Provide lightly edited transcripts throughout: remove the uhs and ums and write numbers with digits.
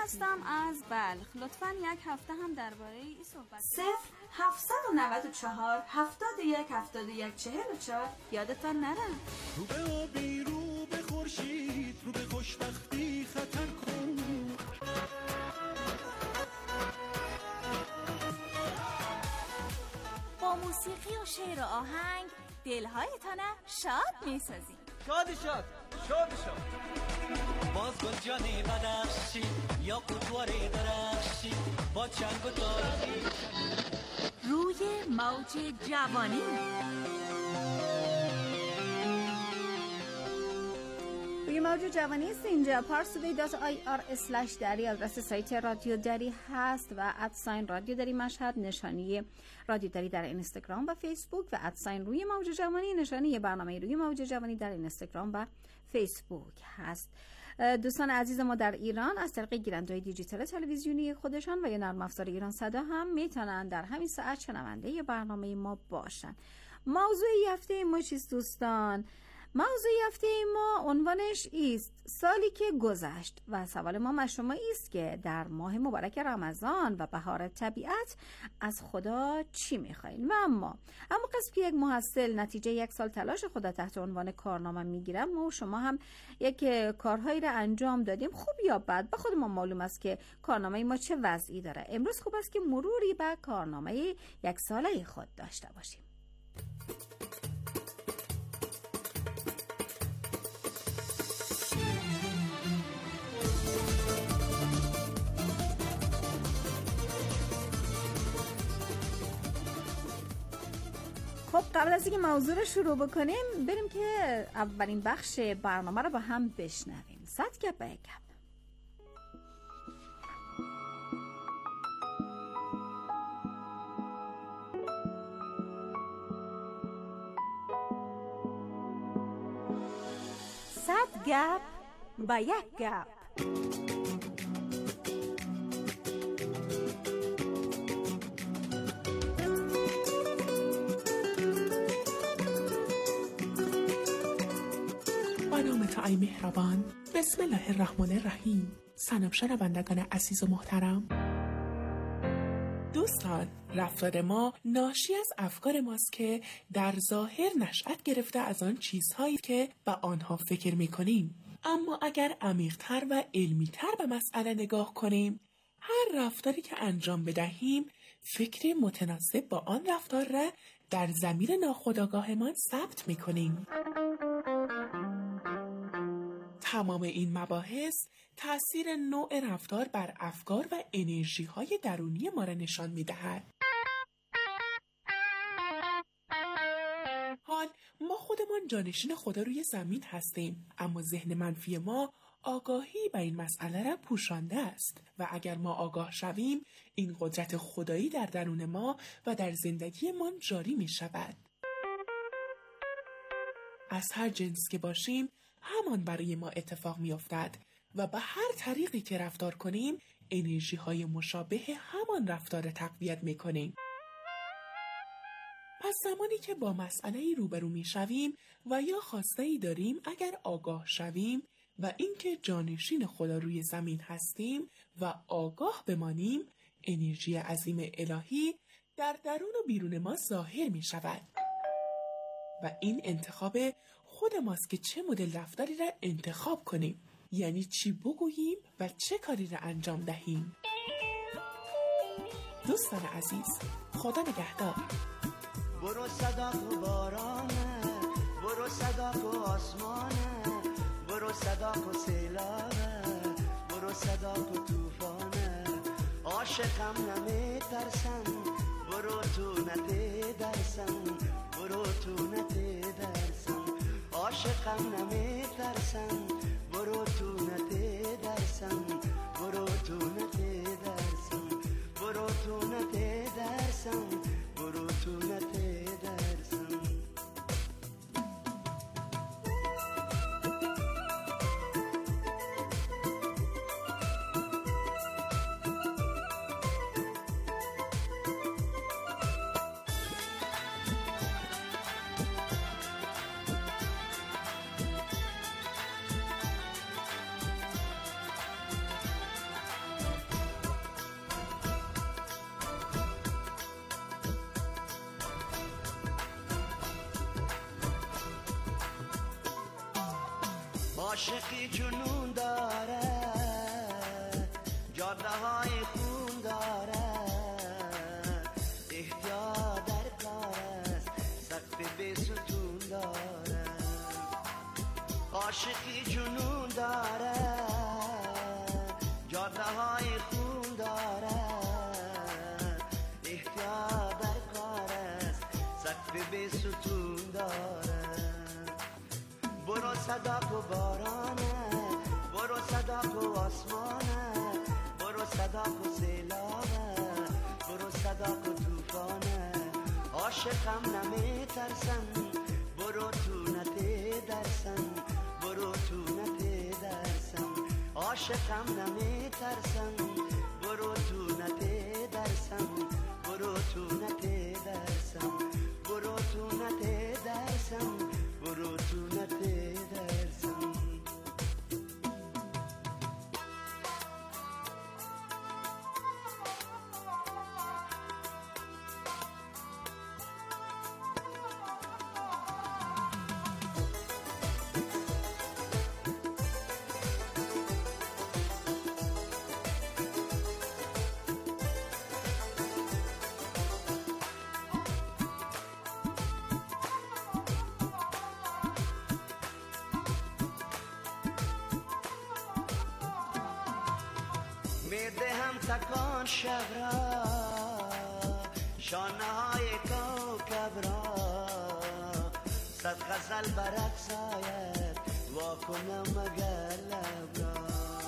هستم از بلخ. لطفاً یک هفته هم درباره این صحبت 0794 71 71 44 یادتان نره. رو به آبی، رو به خورشید، رو به خوشبختی خطر کن. با موسیقی و شعر و آهنگ دلهایتان شاد می‌سازیم. شاد باز گل جانی بدخشی یا قطواری درخشی با چنگ و داری روی موج جوانی. روی موج جوانی است اینجا parstoday.ir/dari آدرس سایت رادیو دری هست و @رادیو دری مشهد نشانی رادیو دری در اینستاگرام و فیسبوک و روی موج جوانی نشانی برنامه روی موج جوانی در اینستاگرام و فیسبوک هست. دوستان عزیز ما در ایران از طریق گیرنده‌های دیجیتال تلویزیونی خودشان و یا نرم افزار ایران صدا هم میتونن در همین ساعت شنونده برنامه ما باشن. موضوع هفته ما چیست دوستان؟ موضوع هفته ما عنوانش است سالی که گذشت و سوال ما از شما است که در ماه مبارک رمضان و بهار طبیعت از خدا چی می‌خواید؟ و اما قصد که یک محصل نتیجه یک سال تلاش خدا تحت عنوان کارنامه میگیرم، ما و شما هم یک کارهایی را انجام دادیم، خوب یا بد به خود ما معلوم است که کارنامه ما چه وضعی داره. امروز خوب است که مروری به کارنامه یک ساله خود داشته باشیم. خب قبل از اینکه موضوع رو شروع بکنیم بریم که اولین بخش برنامه رو با هم بشنویم. 100 گپ به یک گپ. صد گپ به یک گپ. ای مهربان، بسم الله الرحمن الرحیم. سلام شنوندگان عزیز و محترم. دوستان، رفتار ما ناشی از افکار ماست که در ظاهر نشأت گرفته از آن چیزهایی که به آنها فکر می‌کنیم. اما اگر عمیق‌تر و علمی‌تر به مسئله نگاه کنیم، هر رفتاری که انجام بدهیم فکر متناسب با آن رفتار را در ضمیر ناخودآگاهمان ثبت می‌کنیم. تمام این مباحث تأثیر نوع رفتار بر افکار و انرژی‌های درونی ما را نشان می‌دهد. حال ما خودمان جانشین خدا روی زمین هستیم، اما ذهن منفی ما آگاهی به این مسئله را پوشانده است و اگر ما آگاه شویم این قدرت خدایی در درون ما و در زندگیمان جاری می‌شود. از هر جنس که باشیم همان برای ما اتفاق می‌افتد و به هر طریقی که رفتار کنیم انرژی‌های مشابه همان رفتار تقویت می‌کنیم. پس زمانی که با مسئله‌ای روبرو می‌شویم و یا خواسته‌ای داریم، اگر آگاه شویم و اینکه جانشین خدا روی زمین هستیم و آگاه بمانیم، انرژی عظیم الهی در درون و بیرون ما ظاهر می‌شود. و این انتخاب خود ماست که چه مدل رفتاری را انتخاب کنیم، یعنی چی بگوییم و چه کاری را انجام دهیم. دوستان عزیز، خدا نگهدار. برو صدا و بارانه، برو صدا و آسمانه، برو صدا و سیلابه، برو صدا و توفانه. عاشقم نمیترسم، برو تو نترسم، برو تو نترسم. عاشقم نمیترسم، برو تو نترسم، برو تو نترسم، برو تو نترسم، برو تو نترسم. عاشقی جنون داره، جاده های خون داره، احتیاط در کار است، سقف بی ستون داره. عاشقی جنون داره، جاده های خون داره، احتیاط در کار است، سقف بی ستون داره. برو صداق و بارانه، برو صداق و آسمانه، برو صداق و سیلابه، برو صداق و توفانه. عاشقم نمی ترسن، برو تو نته درسن، برو تو نته درسن. عاشقم نمی ترسن، برو تو نته درسن، برو تو نته درسن، برو تو نته درسن، برو تو نته درسن. میدهم تکان شب را، شانه های کوکب را، صد غزل برعکس آید، وا کنم مگر لب را.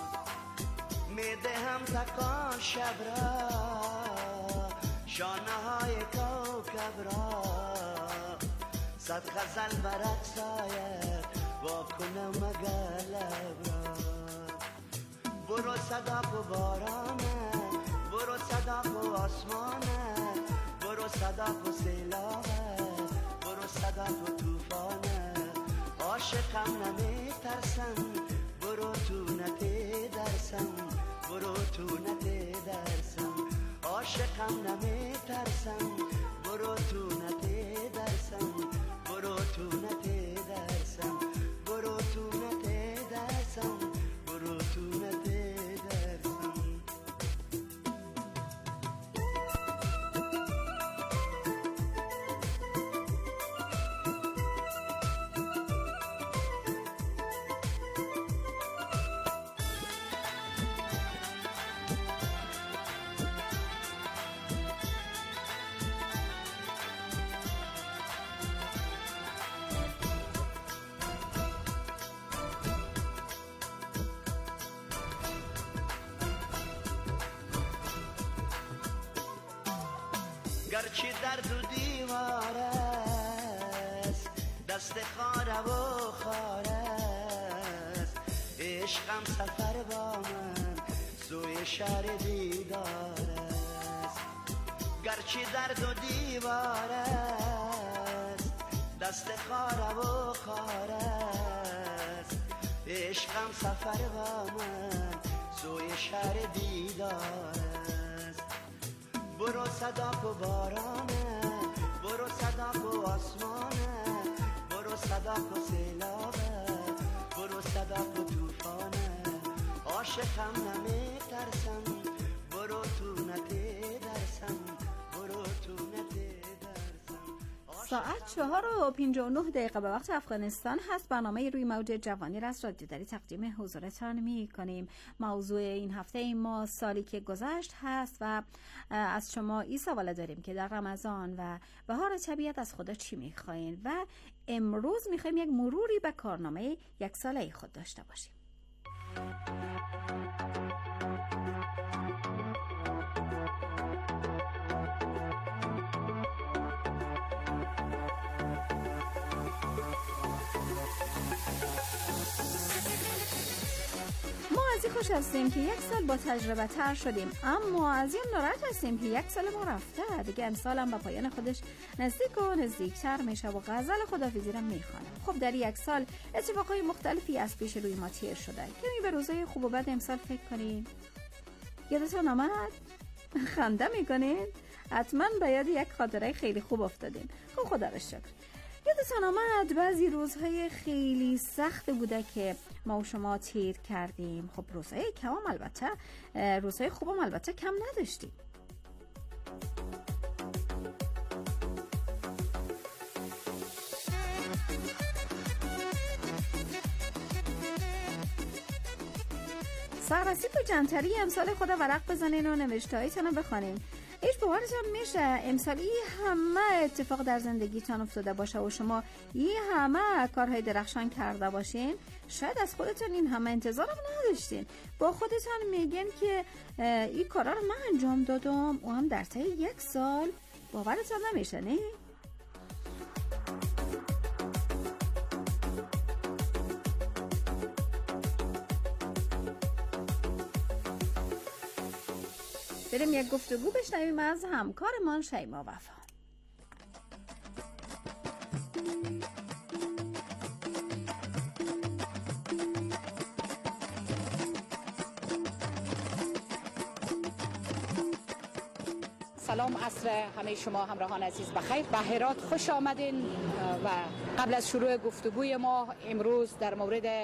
میدهم تکان شب را، شانه های کوکب را، صد غزل برعکس آید، وا کنم مگر لب را. برو صداق و بارانه، برو صداق و آسمانه، برو صداق و سیلابه، برو صداق و توفانه. عاشقم نمی ترسن، برو تو نته درسن، برو تو نته درسن. عاشقم نمی ترسن، برو تو نته درسن، برو تو نته درسن، برو تو نته درسن، برو تو نته درسن. گرچه درد و دیوار است، دست خاره و خاره است، عشقم سفر با من سوی شهر دیدار است. گرچه درد و دیوار است، دست خاره و خاره است، عشقم سفر با من سوی شهر دیدار است. برو صداق و بارانه، برو صداق و آسمانه، برو صداق و سیلابه، برو صداق و توفانه. عاشقم نمی ترسم، برو تو نته درسم، برو تو نته درسم. ساعت 4:59 به وقت افغانستان هست. برنامه روی موج جوانی را از رادیو دری تقدیم حضورتان می کنیم. موضوع این هفته ما سالی که گذشت هست و از شما این سوال داریم که در رمضان و بهار طبیعت از خدا چی می خواهید و امروز می خواهیم یک مروری به کارنامه یک ساله خود داشته باشیم. از این خوش هستیم که یک سال با تجربه تر شدیم، اما از این ناراحت هستیم که یک سال ما رفته دیگه. امسال هم به پایان خودش نزدیک و نزدیکتر میشه و غزل خداحافظی را میخوانم. خب در یک سال اتفاقای مختلفی از پیش روی ما تیر شده. کمی به روزای خوب و بد امسال فکر کنید. یادتون آمد؟ خنده میکنید؟ حتما به یاد یک خاطره خیلی خوب افتادین. خب خدا رو شکر. یادتان آمد بعضی روزهای خیلی سخت بوده که ما و شما تیر کردیم. خب روزهای کم البته، روزهای خوبم البته کم نداشتیم. سربستی و جمتری امسال خدا ورق بزنین و نوشتهایتان رو بخوانین. هیچ باورتان میشه امسالی همه اتفاق در زندگیتان افتاده باشه و شما این همه کارهای درخشان کرده باشین؟ شاید از خودتان این همه انتظارم نداشتین. با خودتان میگین که این کارا رو من انجام دادم و هم در طی 1 سال. باورتان نمیشه نه؟ بریم یک گفتگو بشنویم از همکارمان شیما وفا. سلام عصر همه شما همراهان عزیز بخیر. به هرات خوش آمدین و قبل از شروع گفتگوی ما امروز در مورد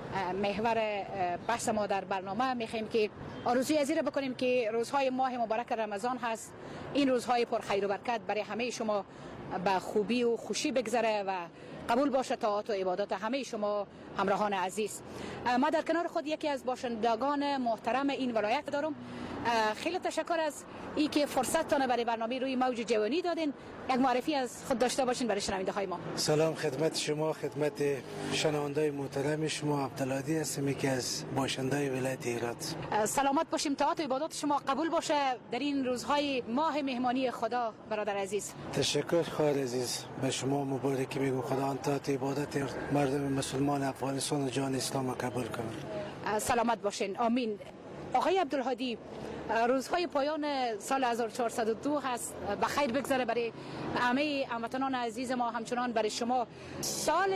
محور بحث ما در برنامه میخوایم که آرزوی از این بکنیم که روزهای ماه مبارک رمضان هست. این روزهای پر خیر و برکت برای همه شما به خوبی و خوشی بگذره و قبول باشه طاعات و عبادات همه شما همراهان عزیز. ما در کنار خود یکی از باشندگان محترم این ولایت دارم. خیلی تشکر از این که فرصت تانه برای برنامه روی موج جوانی دادین. یک معرفی از خود داشته باشین برای شنونده های ما. سلام خدمت شما، خدمت شنونده محترم شما. عبدالهادی هستم که از باشنده ولایت هرات. سلامت باشیم، طاعات و عبادات شما قبول باشه در این روزهای ماه مهمانی خدا برادر عزیز. تشکر خواهر عزیز، به شما مبارکی میگم. خدا ان طاعت عبادت مردم مسلمان افغانستان و جان اسلام قبول کنه. سلامت باشین، آمین. آقای عبدالهادی، روزهای پایان سال 1402 هست. بخیر بگذره برای همه هموطنان عزیز ما، همچنان برای شما. سال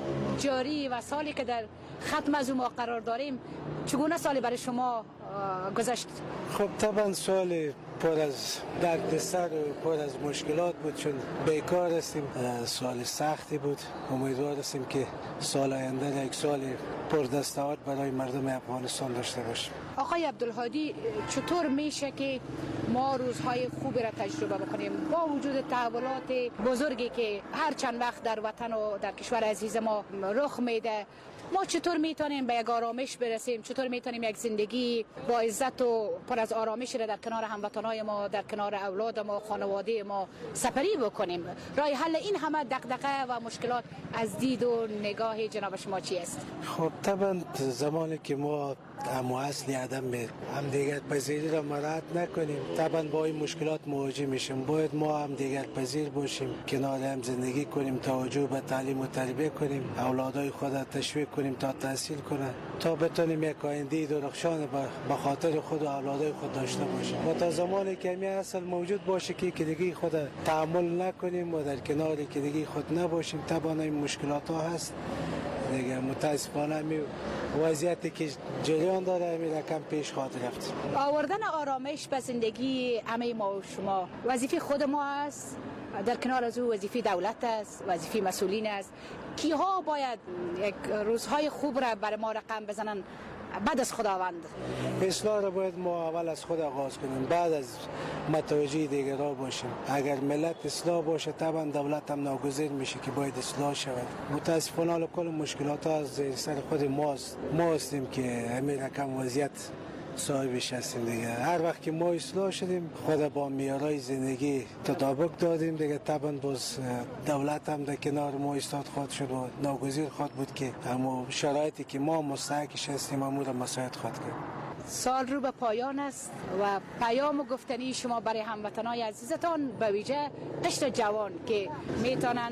جاری و سالی که در ختم از ما قرار داریم، چگونه سالی برای شما گذشت؟ خب طبعا سال پر از دردسر و پر از مشکلات بود، چون بیکار هستیم. سال سختی بود. امیدوار هستیم که سال آینده یک سال پر دستاورد برای مردم افغانستان داشته باشیم. آقای عبدالهادی، چطور میشه که ما روزهای خوبی را تجربه بکنیم با وجود تحولات بزرگی که هر چند وقت در وطن و در کشور عزیز ما رخ میده؟ ما چطور میتونیم به یک آرامش برسیم؟ چطور میتونیم یک زندگی با عزت و پر از آرامش را در کنار هموطنای ما، در کنار اولاد ما، خانواده ما سپری بکنیم؟ راه حل این همه دغدغه و مشکلات از دید و نگاه جناب شما چی است؟ خب طبعا زمانی که ما اصلی عدم همدیگر پذیری را مراعات نکنیم، طبعا با این مشکلات مواجه میشیم. باید ما همدیگر پذیر باشیم، کنار هم زندگی کنیم، توجه به تعلیم و تربیت کنیم، اولادای خود تشویق کنیم تا تحصیل کنند، تا بتونیم یک آینده درخشان به خاطر خود و اولادای خود داشته باشیم. و تا زمانی که همین اصل موجود باشه که دیگه خود تحمل نکنیم و در کنار که دیگه خود نباشیم، طبعا این مشکلات ها هست دیگه. متاسفانه می وضعیتی که جریان داره می رقم پیش خواهد رفت. آوردن آرامش به زندگی همه ما و شما وظیفه خود ما است. در کنار از او وظیفه دولت است، وظیفه مسئولین است. کیها باید یک روزهای خوب را برای ما رقم بزنن بعد از خداوند؟ اصلاح را باید ما اول از خود آغاز کنیم، بعد از متوجه دیگر را باشیم. اگر ملت اصلاح باشه، طبعا دولت هم ناگزیر میشه که باید اصلاح شود. متاسفانه کل مشکلات ها از سر خود ما هستیم که همین رقم وضعیت صاحبش هستیم دیگه. هر وقت که ما اصلاح شدیم، خود با معیارهای زندگی تطابق دادیم دیگه، طبعا باز دولت هم در کنار ما ایستاد خواهد شد و ناگزیر خواهد بود که همون شرایطی که ما مستحقش هستیم همون را مساعد خواهد کرد. سال رو به پایان است و پیام و گفتنی شما برای هموطنان عزیزتان، به ویژه قشر جوان که میتونن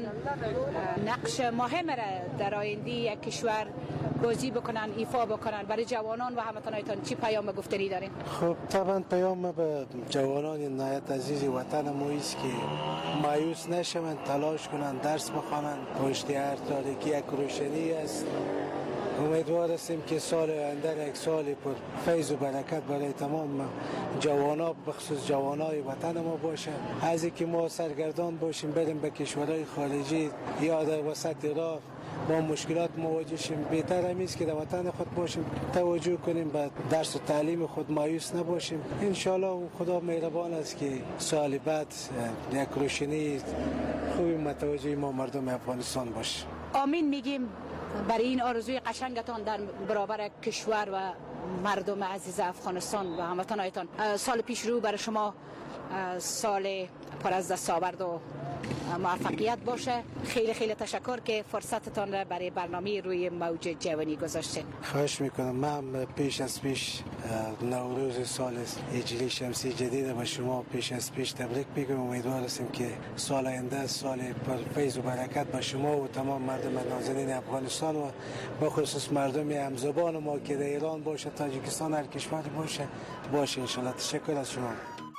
نقش مهم را در آینده یک کشور بازی بکنن، ایفا بکنن، برای جوانان و هموطنانتان چی پیام و گفتنی دارین؟ خب طبعا پیام به جوانان نهایت عزیز وطن ما است که مایوس نشوند، تلاش کنند، درس بخوانند. پشت هر تاریکی یک روشنی است. امیدوار هستیم که سال آینده یک سال پر فیض و برکت برای تمام جوانا، بخصوص جوانای وطن ما باشه. از اینکه ما سرگردان باشیم بریم به کشورهای خارجی یا در وسط راه با مشکلات مواجه شیم، بهتر همیست که در وطن خود باشیم، توجه کنیم به درس و تعلیم خود، مایوس نباشیم. انشالله خدا مهربان است که سال بعد یک روشنی خوبی متوجه ما مردم افغانستان باشه. آمین میگیم برای این آرزوی قشنگتان در برابر کشور و مردم عزیز افغانستان و هموطنانتان. سال پیش رو برای شما سال پر از دستاورد و موفقیت باشه. خیلی خیلی تشکر که فرصتتان را برای برنامه روی موج جوانی گذاشتین. خواهش میکنم. من پیش نوروز سال هجری شمسی جدید به شما پیش تبریک میگم. امیدوار هستیم که سال آینده سال پر فیض و برکت به شما و تمام مردم نازنین افغانستان و به خصوص مردم همزبان ما که در ایران باشه، تاجیکستان، هر کشوری باشه ان شاء الله. تشکر از شما.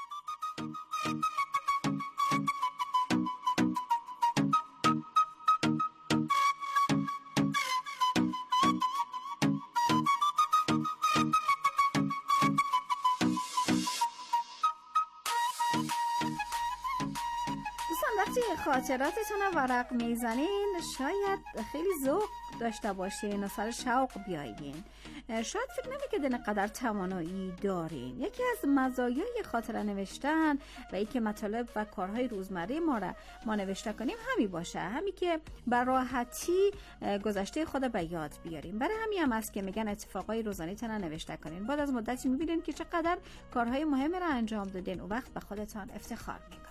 خاطراتتون رو ورق میزنین شاید خیلی ذوق داشته باشین و سر شوق بیایین. شاید فکر نمی‌کنین اینقدر توانایی دارین. یکی از مزایای خاطره نوشتن و اینکه مطالب و کارهای روزمره ما نوشته کنیم همین باشه، همین که بر راحتی گذشته خود به یاد بیاریم. برای همین هم است که میگن اتفاقای روزانه‌تون رو نوشته کنین. بعد از مدتی می‌بینین که چقدر کارهای مهمی رو انجام دادین و وقت به خودتان افتخار می‌کنین.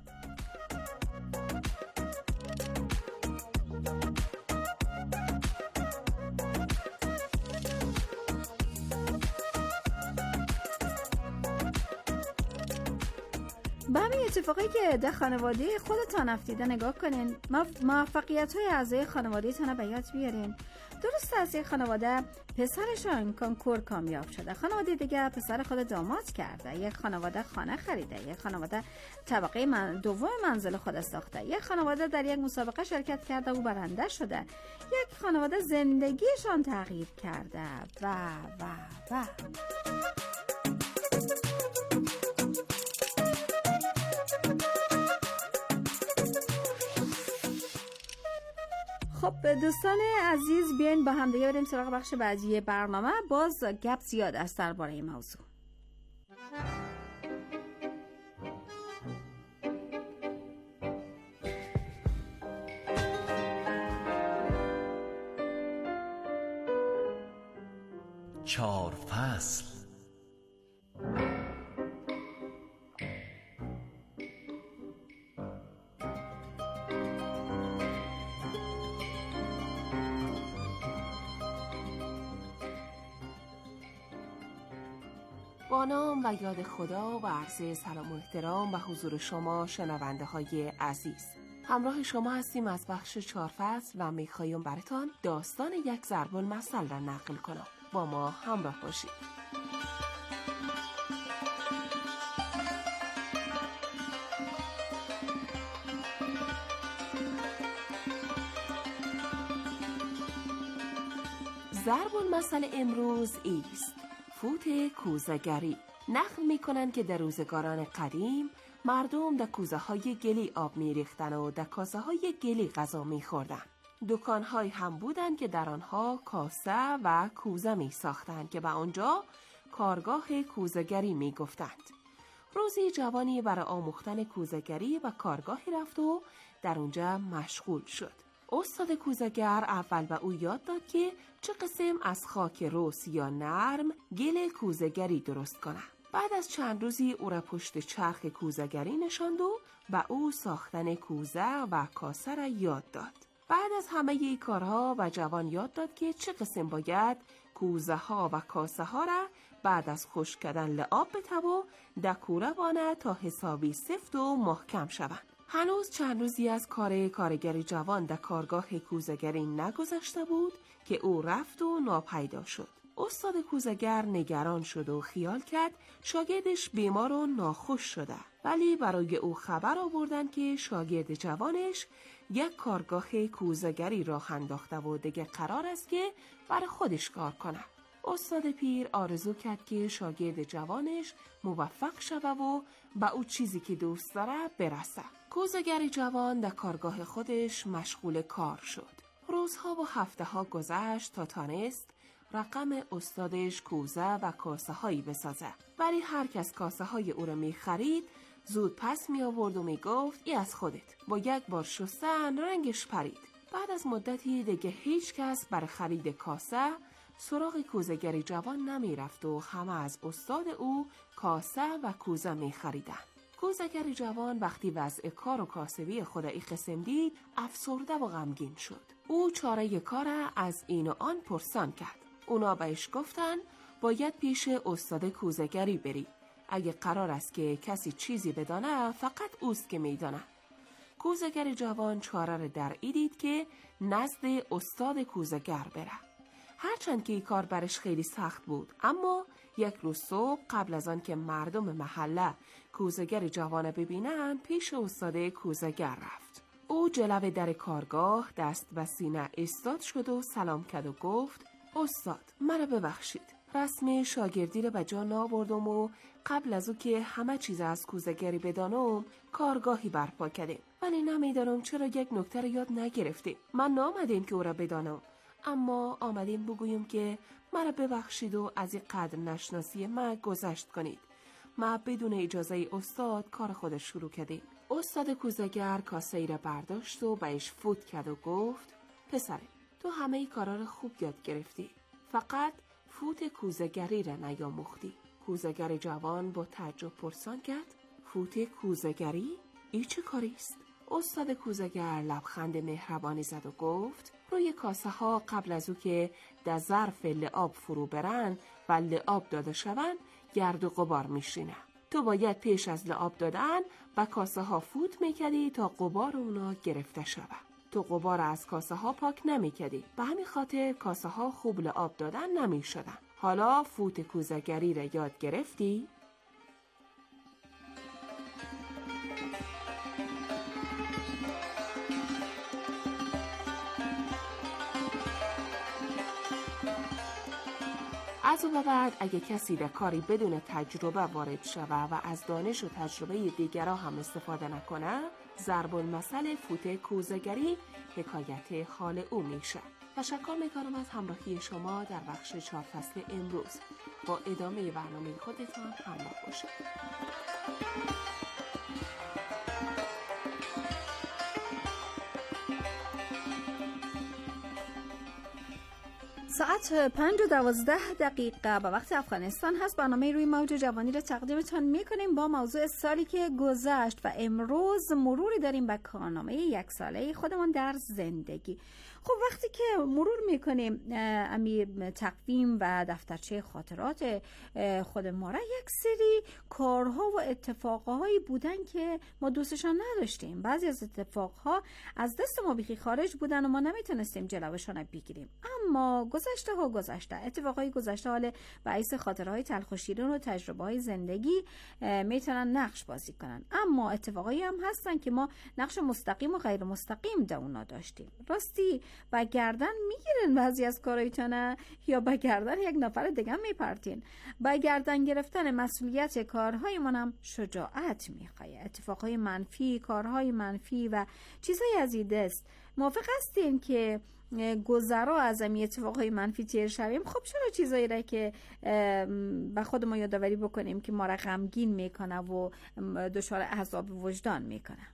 به همین اتفاقی که در خانواده خودتان افتیده نگاه کنین. موفقیت‌های اعضای خانواده‌تان رو به یاد بیارین. درست از یک خانواده پسرشان کنکور کامیاب شده، خانواده دیگه پسر خود داماد کرده، یک خانواده خانه خریده، یک خانواده طبقه دوم منزل خود ساخته، یک خانواده در یک مسابقه شرکت کرده و برنده شده، یک خانواده زندگیشان تغییر کرده و خب دوستان عزیز، بیاین با هم دیگه بریم سراغ بخش بعدی برنامه. باز گپ زیاد است درباره این موضوع. چهار فصل. با نام و یاد خدا و عرض سلام و احترام و حضور شما شنونده های عزیز، همراه شما هستیم از بخش 4 فصل و میخوایم براتان داستان یک ضرب المثل را نقل کنم. با ما همراه باشید. ضرب المثل امروز ایست: فوت کوزه‌گری. نقل می‌کنند که در روزگاران قدیم مردم در کوزه‌های گلی آب می‌ریختند و در کاسه‌های گلی غذا می‌خوردند. دکان‌هایی هم بودند که در آنها کاسه و کوزه می‌ساختند که به آنجا کارگاه کوزه‌گری می‌گفتند. روزی جوانی برای آموختن کوزه‌گری و کارگاهی رفت و در اونجا مشغول شد. استاد کوزه‌گر اول به او یاد داد که چه قسم از خاک رس یا نرم گل کوزه‌گری درست کنه. بعد از چند روزی او را پشت چرخ کوزه‌گری نشاند و به او ساختن کوزه و کاسه را یاد داد. بعد از همه ای کارها و جوان یاد داد که چه قسم باید کوزه ها و کاسه ها را بعد از خشک کردن لعاب بته و دکوره بانه تا حسابی سفت و محکم شوند. هنوز چند روزی از کارگر جوان در کارگاه کوزه‌گری نگذشته بود که او رفت و ناپیدا شد. استاد کوزه‌گر نگران شد و خیال کرد شاگردش بیمار و ناخوش شده، ولی برای او خبر آوردن که شاگرد جوانش یک کارگاه کوزه‌گری راه انداخته و دیگه قرار است که برای خودش کار کنه. استاد پیر آرزو کرد که شاگرد جوانش موفق شوه و به او چیزی که دوست داره برسه. کوزه‌گر جوان در کارگاه خودش مشغول کار شد. روزها و هفته‌ها گذشت تا تانست رقم استادش کوزه و کاسه هایی بسازه. ولی هر کس کاسه های او را می خرید زود پس می آورد و می گفت ای از خودت. با یک بار شستن رنگش پرید. بعد از مدتی دیگه هیچ کس برای خرید کاسه سراغ کوزه‌گر جوان نمی رفت و همه از استاد او کاسه و کوزه می خریدن. کوزه‌گر جوان وقتی وضع کار و کاسبی خود ای قسم دید افسرده و غمگین شد. او چاره کار از این و آن پرسان کرد. اونا بهش گفتن باید پیش استاد کوزه‌گری بری. اگه قرار است که کسی چیزی بدانه فقط اوست که میدانه. کوزه‌گر جوان چاره را در ای دید که نزد استاد کوزه‌گر بره. هرچند که این کار برش خیلی سخت بود، اما یک روز صبح قبل از آن که مردم محله کوزه‌گر جوان ببینن پیش استاد کوزه‌گر رفت. او جلوه در کارگاه دست به سینه ایستاد شد و سلام کرد و گفت استاد مرا ببخشید. رسم شاگردی را به جا نآوردم و قبل از او که همه چیز از کوزه‌گری بدانم کارگاهی برپا کردیم. ولی نمیدانم چرا یک نکته را یاد نگرفتیم. من نآمدیم که او را بدانم، اما آمدیم بگویم که مرا ببخشید و از این قدر نشناسی من گذشت کنید. ما بدون اجازه استاد کار خودش شروع کردیم. استاد کوزه‌گر کاسه ای را برداشت و بهش فوت کرد و گفت پسر تو همه ای کارا را خوب یاد گرفتی، فقط فوت کوزه‌گری را نیاموختی. کوزه‌گر جوان با تعجب پرسان کرد فوت کوزه‌گری؟ این چه کاری است؟ استاد کوزه‌گر لبخند مهربانی زد و گفت روی کاسه ها قبل از او که در ظرف لعاب فرو برن و لعاب داده شوند گرد و غبار میشینه. تو باید پیش از لعاب دادن و کاسه ها فوت میکردی تا غبار اونا گرفته شود. تو غبار از کاسه ها پاک نمیکردی، به همین خاطر کاسه ها خوب لعاب دادن نمیشدن. حالا فوت کوزه‌گری را یاد گرفتی؟ از او بعد اگه کسی در کاری بدون تجربه وارد شود و از دانش و تجربه دیگران هم استفاده نکنه، ضرب المثل فوت کوزه‌گری حکایت حال او میشه. تشکر میکنم از همراهی شما در بخش 4 فصل امروز. با ادامه برنامه خودتان همراه باشید. ساعت 5:12 به وقت افغانستان هست. برنامه روی موج جوانی را تقدیمتان میکنیم با موضوع سالی که گذشت و امروز مروری داریم به کارنامه 1 ساله خودمان در زندگی. خب وقتی که مرور میکنیم امی تقویم و دفترچه خاطرات خود ما را، یک سری کارها و اتفاقهایی بودن که ما دوستشان نداشتیم. بعضی از اتفاقها از دست ما بیخی خارج بودن و ما نمیتونستیم جلوشان بگیریم. اما گذشته اتفاقهای گذشته حال باعث خاطرهای تلخ و شیرین و تجربه‌های زندگی میتونن نقش بازی کنن. اما اتفاقایی هم هستن که ما نقش مستقیم و غیر مستقیم در اونا داشتیم. راستی با گردن میگیرن بعضی از کارایتونه یا با گردن یک نفر دیگه میپرتین. با گردن گرفتن مسئولیت کارهای من هم شجاعت میخواد. اتفاقهای منفی، کارهای منفی و چیزهای از این دست. موافق هستین که گذرا از این اتفاقهای منفی تیر شویم؟ خب چرا چیزایی را که به خود ما یادآوری بکنیم که ما را غمگین میکنه و دچار عذاب وجدان میکنه؟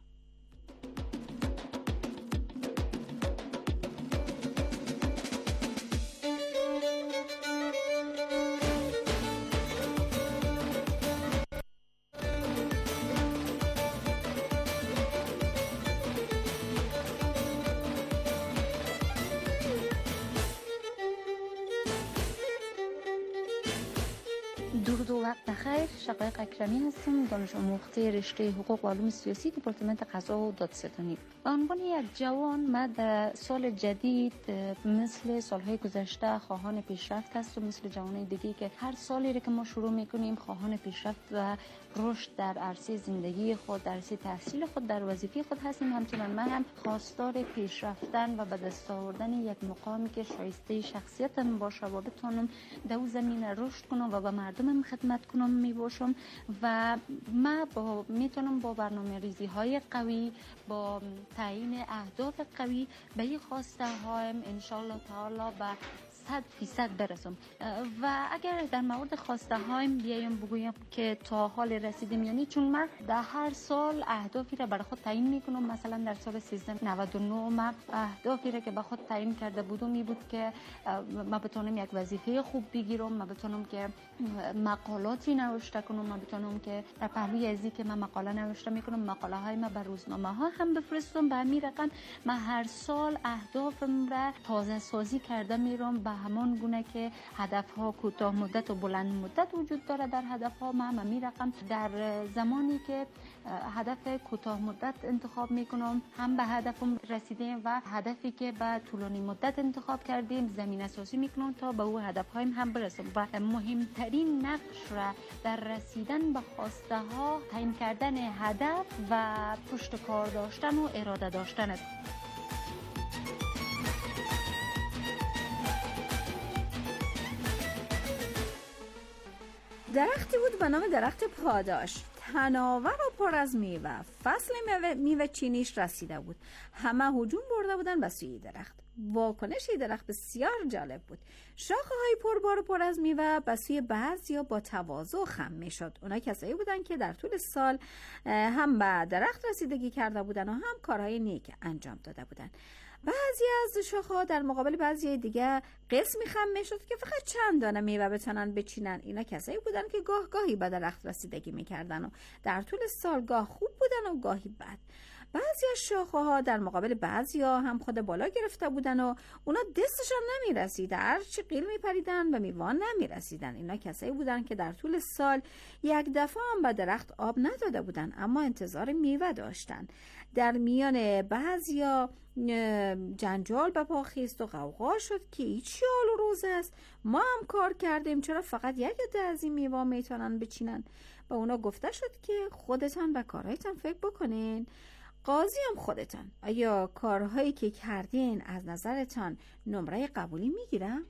درود و وقت بخیر. شقایق اکرمی هستم، دانش آموخته رشته حقوق و علوم سیاسی دپارتمان قضا و دادستانی. به عنوان یک جوان من در سال جدید مثل سالهای گذشته خواهان پیشرفت هستم، مثل جوانای دیگه که هر سالی که ما شروع میکنیم خواهان پیشرفت و رشد در عرصه زندگی خود، در عرصه تحصیل خود، در وظیفه خود هستیم. همچنین من هم خواستار پیشرفتن و به دست آوردن یک مقامی که شایسته شخصیتم باشه و بتونم در اون زمینه رشد کنم و به مردمم خدمت کنم میباشم و من میتونم با برنامه‌ریزی های قوی، با تعیین اهداف قوی به این خواسته هایم ان شاء الله تعالی به 100% برسم. و اگر در مورد خواسته هایم بیایم بگویم که تا حال رسیدیم، یعنی چون من در هر سال اهدافی را برای خود تعیین میکنم. مثلا در سال 1399 من اهدافی را که به خود تعیین کرده بودم این بود که من بتونم یک وظیفه خوب بگیرم، من بتونم که مقالاتی نوشته کنم، من بتونم که در پهلوی ازی که من مقاله نوشته میکنم مقاله های من بر روزنامه ها هم بفرستم. به همین رقم من هر سال اهدافم را تازه سازی کرده میرم به همان گونه که هدف ها کوتاه مدت و بلند مدت وجود داره. در هدف ها من میرقم در زمانی که هدف کوتاه مدت انتخاب میکنم هم به هدفم رسیدیم و هدفی که به طولانی مدت انتخاب کردیم زمینه سازی میکنم تا به اون هدف هایم هم برسم. و مهمترین نقش را در رسیدن به خواسته ها تعیین کردن هدف و پشت کار داشتن و اراده داشتن است. درختی بود به نام درخت پاداش، تناور و پر از میوه. فصل میوه چینیش رسیده بود. همه هجوم برده بودن به سوی درخت. واکنش درخت بسیار جالب بود. شاخه های پربار و پر از میوه به سوی بعضیا با تواضع خم میشد. اونا کسایی بودن که در طول سال هم به درخت رسیدگی کرده بودن و هم کارهای نیک انجام داده بودن. بعضی از شاخه‌ها در مقابل بعضی دیگه قسمی خم میشد که فقط چند دانه میوه بتونن بچینن. اینا کسایی بودن که گاهی به درخت رسیدگی میکردن و در طول سال گاه خوب بودن و گاهی بد. بعضی از شاخه‌ها در مقابل بعضی‌ها هم خود بالا گرفته بودن و اونا دستشان نمی‌رسید، هر چی قیل می‌پریدن به میوه نمی‌رسیدن. اینا کسایی بودن که در طول سال یک دفعه هم به درخت آب نداده بودن اما انتظار میوه داشتن. در میان بعضیا جنجال به پا خیست و غوغا شد که این چه حال و روز است، ما هم کار کردیم چرا فقط یک عده از این میوه میتونن بچینن. به اونا گفته شد که خودتان به کارهایتان فکر بکنین، قاضی هم خودتان. آیا کارهایی که کردین از نظرتان نمره قبولی میگیرن؟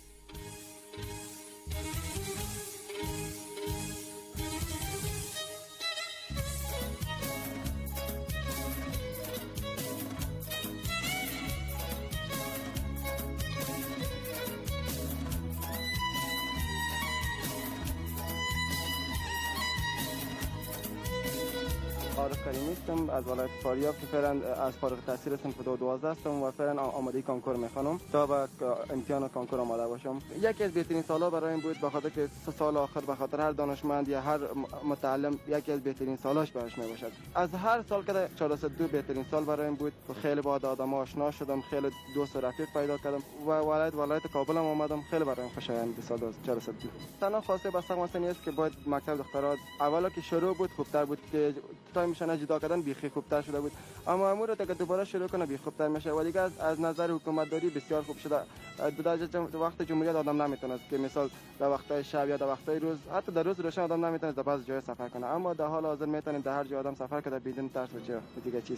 عارف کریمی هستم از ولایت فاریاب که فعلا از فارغ التحصیل صنف 12 هستم و فعلا آماده کانکور میخوانم تا به امتحان کانکور آماده باشم. یکی از بهترین سالها برای این بود به خاطر که 3 سال آخر به خاطر هر دانشمند یا هر متعلم یکی از بهترین سالهاش براش میباشد. از هر سال که 402 بهترین سال برای این بود. خیلی با آدم آشنا شدم، خیلی دوست و رفیق پیدا کردم و ولایت کابل هم اومدم. خیلی برای این خوشایند سال 402. تنها خواسته بسق مثلا است که باید مکتب دخترات اولا که شروع بود خوبتر بود که تایمشان جدا کردن بیخی خوبتر شده بود، اما امور تا که دوباره شروع کنه بیخی خوبتر میشه و دیگه از نظر حکومت داری بسیار خوب شده. در وقت جمهوریت آدم نمیتونست که مثال در وقتای شب یا در وقتای روز، حتی در روز روشن آدم نمیتونست در بعضی جای سفر کنه، اما در حال حاضر میتونیم در هر جای آدم سفر کنه بدون ترس و چه دیگه چیز.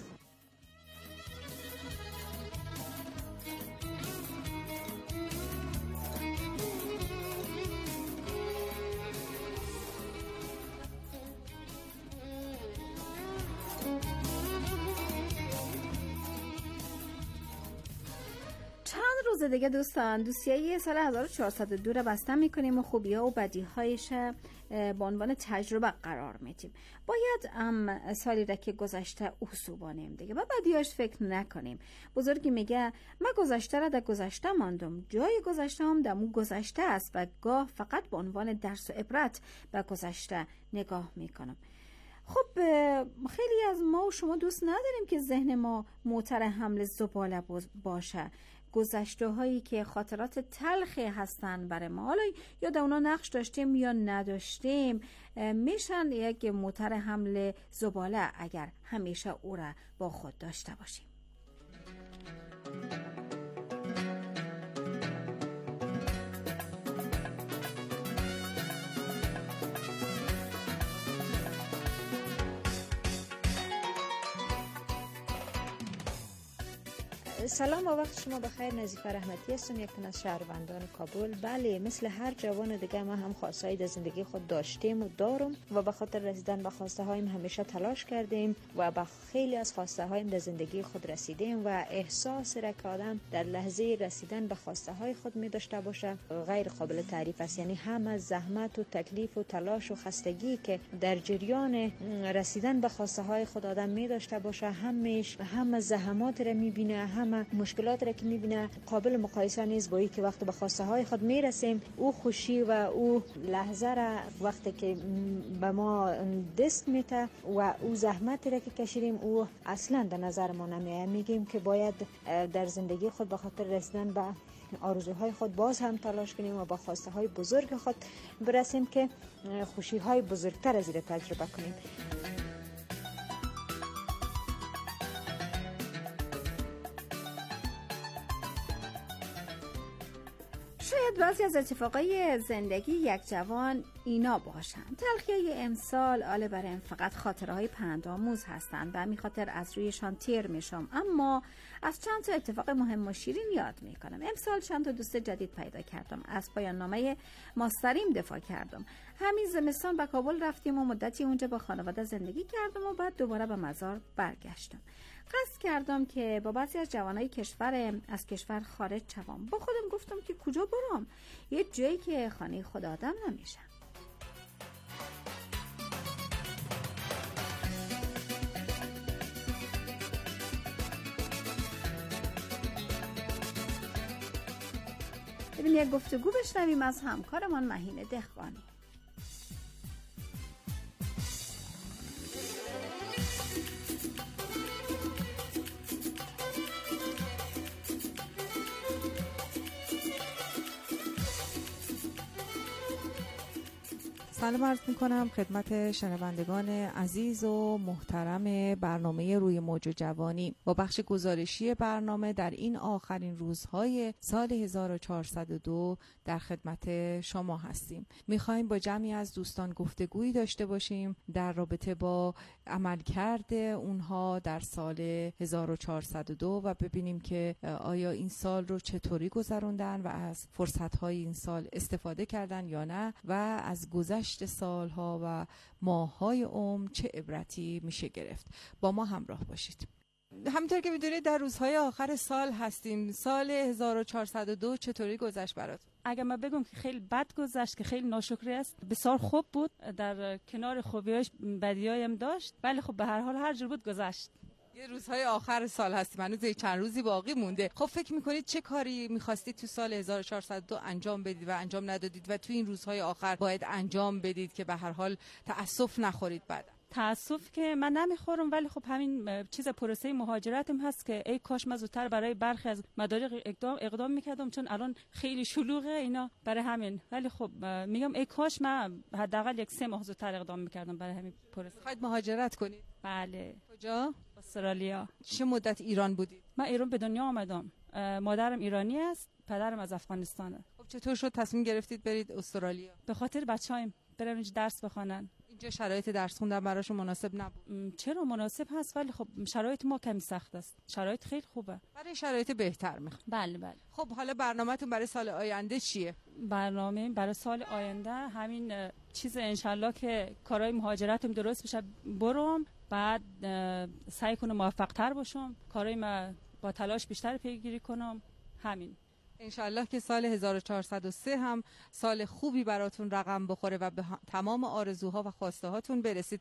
روز دیگه دوستان دوسیه سال 1402 را بسته میکنیم و خوبی‌ها و بدی‌هایش به عنوان تجربه قرار میدیم. باید سالی را که گذشته اوسوبانیم دیگه و بدی‌هاش فکر نکنیم. بزرگی میگه من گذشته را در گذشته ماندم، جای گذشته هم در مو گذشته است و گاه فقط به عنوان درس و عبرت به گذشته نگاه میکنم. خب خیلی از ما و شما دوست نداریم که ذهن ما موتر حمل زباله باشه. گذشته هایی که خاطرات تلخی هستن برای ما، حالا یا در اونا نقش داشتیم یا نداشتیم، میشن یک موتر حمل زباله اگر همیشه او را با خود داشته باشیم. سلام و وقت شما بخیر. نظیفه رحمتی هستم، یک تن از شهروندان کابل. بله، مثل هر جوان دیگه ما هم خواسته‌های در زندگی خود داشتیم و دارم و به خاطر رسیدن به خواسته هایم همیشه تلاش کردیم و به خیلی از خواسته هایم در زندگی خود رسیدیم و احساس را که آدم در لحظه رسیدن به خواسته های خود می داشته باشه غیر قابل تعریف است. یعنی همه زحمت و تکلیف و تلاش و خستگی که در جریان رسیدن به خواسته های خود آدم می داشته باشه، همه زحمات را می بینه، همه مشکلات را که میبینه قابل مقایسه نیست با اینکه وقتی به خواسته های خود میرسیم او خوشی و او لحظه را وقتی که به ما دست میته و او زحمت را که کشیدیم او اصلا در نظر ما نمیاد. میگیم که باید در زندگی خود به خاطر رسیدن به آرزوهای خود باز هم تلاش کنیم و با خواسته های بزرگ خود برسیم که خوشی های بزرگتر از این تجربه کنیم. شاید بعضی از اتفاقای زندگی یک جوان اینا باشند. تلخی‌های امسال آل برم فقط خاطره‌های پندآموز هستند و همین خاطر از رویشان تیر میشم، اما از چند تا اتفاق مهم و شیرین یاد میکنم. امسال چند تا دوست جدید پیدا کردم، از پایان نامه ماستریم دفاع کردم. همین زمستان به کابل رفتیم و مدتی اونجا با خانواده زندگی کردم و بعد دوباره به مزار برگشتم. قصد کردم که با بعضی از جوانای از کشور خارج شوم. با خودم گفتم که کجا برم؟ یه جایی که خانه خود آدم نمیشه. ببین یک گفتگو بشنویم از همکارمان مهین دهقانی. سلام عرض میکنم خدمت شنوندگان عزیز و محترم برنامه روی موج جوانی. با بخش گزارشی برنامه در این آخرین روزهای سال 1402 در خدمت شما هستیم. میخوایم با جمعی از دوستان گفتگویی داشته باشیم در رابطه با عملکرد اونها در سال 1402 و ببینیم که آیا این سال رو چطوری گذروندن و از فرصتهای این سال استفاده کردن یا نه و از گذشت سالها و ماههای عمر چه عبرتی میشه گرفت. با ما همراه باشید. همونطور که میدونید در روزهای آخر سال هستیم. سال 1402 چطوری گذشت برات؟ اگر من بگم که خیلی بد گذشت که خیلی ناشکری است، بسیار خوب بود، در کنار خوبیاش بدیایی هم داشت، ولی خب به هر حال هر جور بود گذشت. یه روزهای آخر سال هستیم، هنوز چند روزی باقی مونده. خب فکر میکنید چه کاری میخواستید تو سال 1402 انجام بدید و انجام ندادید و تو این روزهای آخر باید انجام بدید که به هر حال تأسف نخورید بعد؟ تأسف که من نمیخورم، ولی خب همین چیز پروسه مهاجرتم هست که ای کاش من زودتر برای برخی از مدارک اقدام میکردم، چون الان خیلی شلوغه اینا برای همین. ولی خب میگم ای کاش من حداقل 1-3 ماه زودتر اقدام میکردم برای همین پروسه. خواهید مهاجرت کنید؟ بله. کجا؟ استرالیا. چه مدت ایران بودید؟ من ایران به دنیا آمدم. مادرم ایرانی است، پدرم از افغانستانه. خب چطور شد تصمیم گرفتید برید استرالیا؟ به خاطر بچه‌هایم برم اینجا درس بخونن. اینجا شرایط درس خوندن براشون مناسب نبود؟ چرا مناسب هست، ولی خب شرایط ما کمی سخت است. شرایط خیلی خوبه. برای شرایط بهتر میخوام. بله بله. خب حالا برنامه‌تون برای سال آینده چیه؟ برنامه برای سال آینده همین چیز انشالله که کارهای مهاجرتم درست بشه، برم بعد سعی کنم موفق تر باشم، کارهای ما با تلاش بیشتر پیگیری کنم. همین انشالله که سال 1403 هم سال خوبی براتون رقم بخوره و به تمام آرزوها و خواسته هاتون برسید.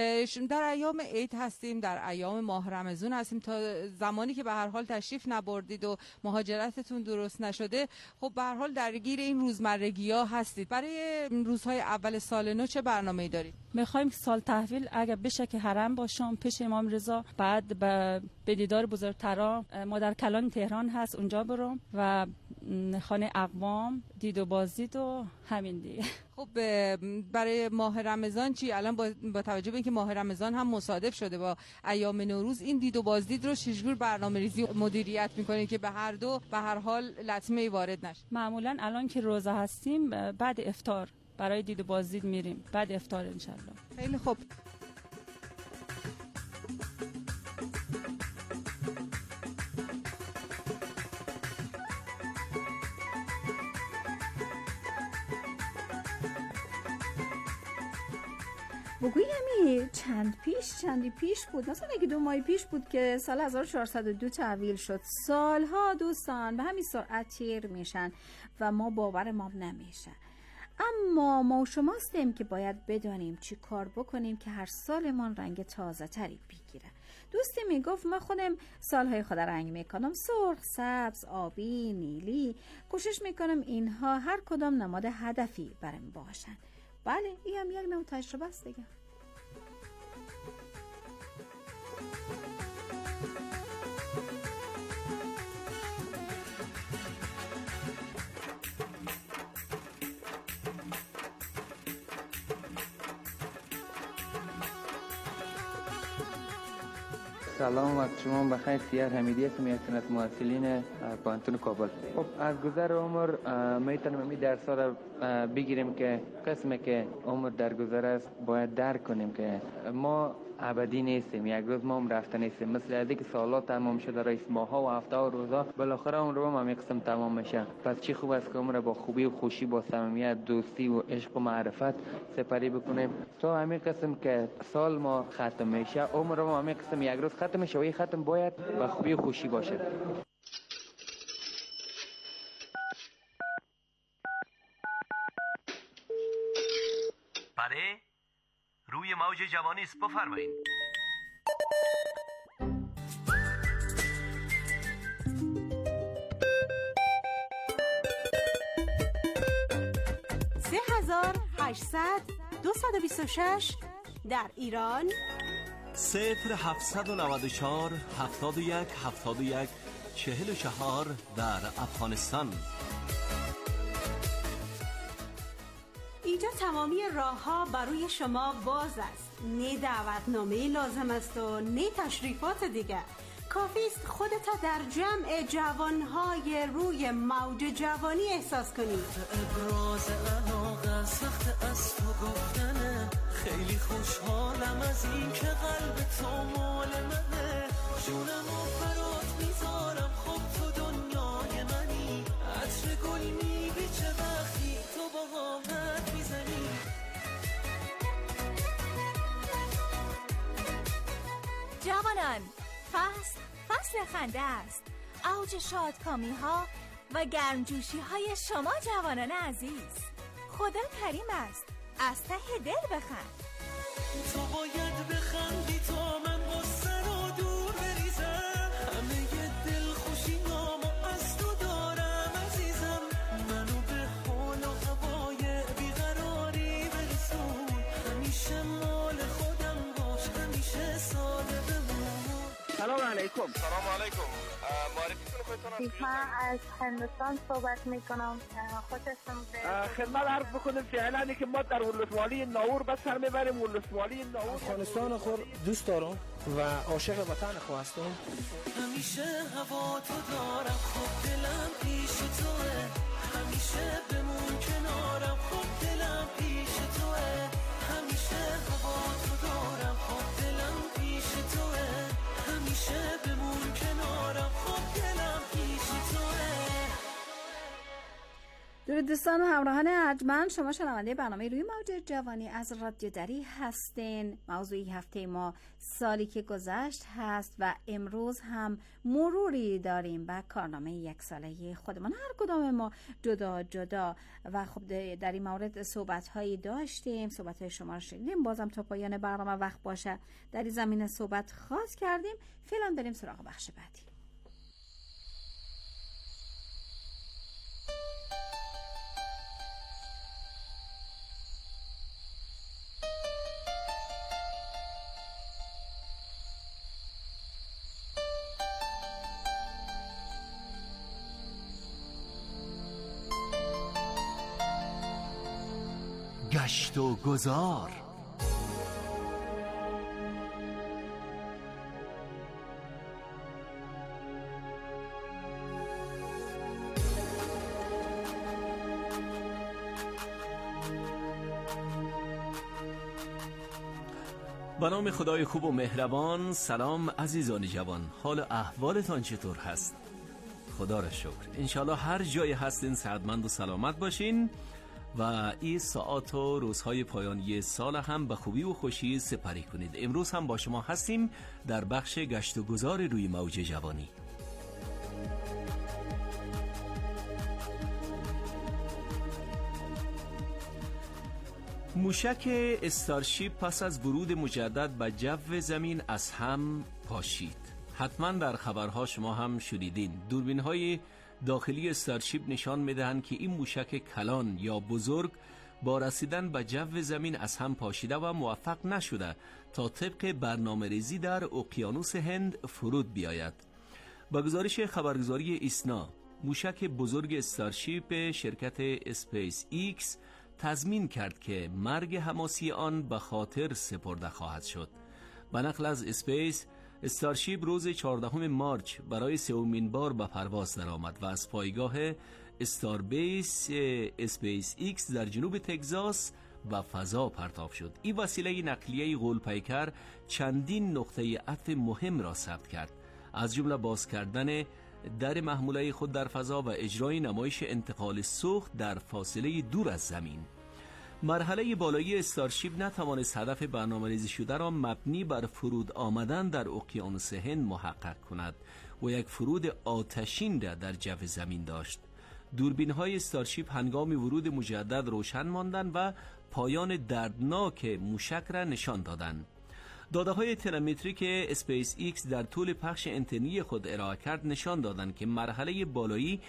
در ایام عید هستیم، در ایام ماه رمضان هستیم. تا زمانی که به هر حال تشریف نبردید و مهاجرتتون درست نشده، خب به هر حال درگیر این روزمرگی‌ها هستید. برای روزهای اول سال نو چه برنامه‌ای دارید؟ می‌خوایم سال تحویل اگه بشه که حرم باشم پیش امام رضا، بعد به به دیدار بزرگترا ما در کلان تهران هست اونجا برم و خانه اقوام دید و بازدید و همین دیگه. خب برای ماه رمضان چی؟ الان با توجه به اینکه ماه رمضان هم مصادف شده با ایام نوروز، این دید و بازدید رو چجور برنامه‌ریزی مدیریت می‌کنید که به هر دو به هر حال لطمه‌ای وارد نشه؟ معمولا الان که روزه هستیم بعد افطار برای دید و بازدید میریم، بعد افطار انشالله. خیلی خوب. بگویمی چندی پیش بود، مثلا اگه 2 ماه پیش بود که سال 1402 تحویل شد. سالها دوستان به همین سرعت تیر میشن و ما باورمون نمیشه. اما ما و شماستیم که باید بدانیم چی کار بکنیم که هر سالمان رنگ تازه تری بگیره. دوستی میگفت من خودم سالهای خود رنگ میکنم، سرخ، سبز، آبی، نیلی. کوشش میکنم اینها هر کدام نماد هدفی برام باشن. بله این هم یک نوع تجربه است دیگه. سلام وقت شما بخیر. سیار حمیدی هستم، یکی از محصلین پانتون کابل. خب از گذر عمر میتونیم این درس را بگیریم که قسمی که عمر در گذر است باید درک کنیم که ما ابدی نیستیم، یک روز ما هم رفته نیستیم. مثل ازی که سالات تمام شده، رئیس ماها و هفته و روزا بالاخره عمر رو هم قسم تمام میشه. پس چی خوب است که عمر با خوبی و خوشی، با صمیمیت، دوستی و عشق و معرفت سپری بکنیم تا همین قسم که سال ما ختم میشه، عمر رو همین قسم یک روز ختم میشه و این ختم باید با خوبی و خوشی باشه. بله، روی موج جوانی است، بفرمایید. $3800-226 در ایران، 0794 71 71 44 در افغانستان. اینجا تمامی راه ها برای شما باز است. نه دعوتنامه لازم است و نه تشریفات دیگر. کافی است خودت در جمع جوانهای روی موج جوانی احساس کنید. ابراز علاقه سخت از تو گفتنه، خیلی خوشحالم از این که قلب تو مال منه. جونم و فرات میذارم، خب تو دنیای منی. عطر گل میبیچه وقتی تو با قامت میزنی. جوانان، فصل خنده است. اوج شادکامی ها و گرمجوشی های شما جوانان عزیز. خدا کریم است، از ته دل بخند. تو باید بخندی تا من با سر و دور بریزم. همه دل خوشی نامو از تو دارم عزیزم. منو به حال و هوای بیقراری برسون. همیشه مال خودم باش، همیشه ساده بمون. سلام علیکم. سلام علیکم. معرفیتون خودتون. من از هندوستان صحبت میکنم. خوشتون به خدمت عرض بکنم فعلا که ما در ولسوالی ناور بس سر میبریم. ولسوالی ناور افغانستان خود دوست دارم و عاشق وطن خود هستم. همیشه هوا تو دارم، خب دلم پیش توه. همیشه بمون کنارم، خب دلم پیش توه. همیشه هوا تو دارم، خب دلم پیش توه. همیشه بمون کنارم، خب دلم پیش توه. درود دوستان و همراهان ارجمند، شما شنونده برنامه روی موج جوانی از رادیو دری هستین. موضوعی هفته ما سالی که گذشت هست و امروز هم مروری داریم به کارنامه یک ساله خودمان. هر کدام ما جدا جدا و خب در این مورد صحبت هایی داشتیم، صحبت های شما رو شنیدیم. بازم تا پایان برنامه وقت باشه در این زمینه صحبت خاص کردیم. فعلا بریم سراغ بخش بعدی. گشت و گذار. به نام خدای خوب و مهربان. سلام عزیزان جوان، حال احوالتان چطور هست؟ خدا را شکر، انشالله هر جای هستین صحتمند و سلامت باشین و این ساعات و روزهای پایانی سال هم به خوبی و خوشی سپری کنید. امروز هم با شما هستیم در بخش گشت و گذار روی موج جوانی. موشک استارشیپ پس از ورود مجدد به جو زمین از هم پاشید. حتما در خبرها شما هم شنیدین. دوربین‌های داخلی استارشیپ نشان می‌دهند که این موشک کلان یا بزرگ با رسیدن به جو زمین از هم پاشیده و موفق نشده تا طبق برنامه‌ریزی در اقیانوس هند فرود بیاید. با گزارش خبرگزاری ایسنا، موشک بزرگ استارشیپ شرکت اسپیس ایکس تضمین کرد که مرگ حماسی آن به خاطر سپرده خواهد شد. به نقل از اسپیس، استارشیپ روز 14 مارچ برای سومین بار به پرواز درآمد و از پایگاه استاربیس اسپیس ایکس در جنوب تگزاس به فضا پرتاب شد. این وسیله نقلیه غول‌پیکر چندین نقطه عطف مهم را ثبت کرد، از جمله باز کردن در محموله خود در فضا و اجرای نمایش انتقال سوخت در فاصله دور از زمین. مرحله بالایی استارشیپ نتوانست هدف برنامه‌ریزی شده را مبنی بر فرود آمدن در اقیانوس هند محقق کند و یک فرود آتشین را در جو زمین داشت. دوربین‌های استارشیپ هنگام ورود مجدد روشن ماندند و پایان دردناک موشک را نشان دادند. داده‌های تلمتری که اسپیس ایکس در طول پخش اینترنتی خود ارائه کرد نشان دادند که مرحله بالایی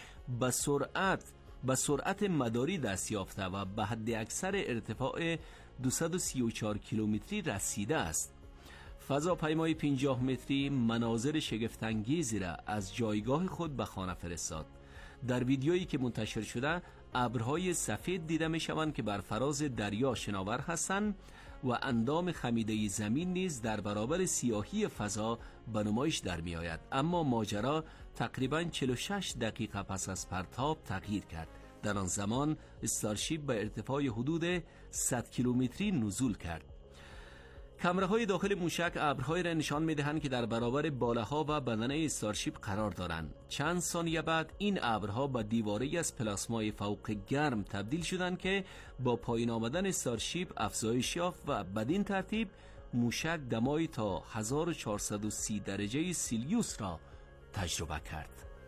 به سرعت مداری دست یافته و به حد اکثر ارتفاع 234 کیلومتری رسیده است. فضاپیمای 50 متری مناظر شگفت‌انگیزی را از جایگاه خود به خانه فرستاد. در ویدیویی که منتشر شده، ابرهای سفید دیده می‌شوند که بر فراز دریا شناور هستند و اندام خمیده زمین نیز در برابر سیاهی فضا به نمایش در می آید. اما ماجرا تقریباً 46 دقیقه پس از پرتاب تغییر کرد. در آن زمان استارشیپ به ارتفاع حدود 100 کیلومتری نزول کرد. کامراهای داخل موشک ابرهایی را نشان می‌دهند که در برابر باله‌ها و بدنه استارشیپ قرار دارند. چند ثانیه بعد این ابرها به دیواره‌ای از پلاسمای فوق گرم تبدیل شدند که با پایین آمدن استارشیپ افزایش یافت و بدین ترتیب موشک دمای تا 1430 درجه سیلیوس را تجربه کرد.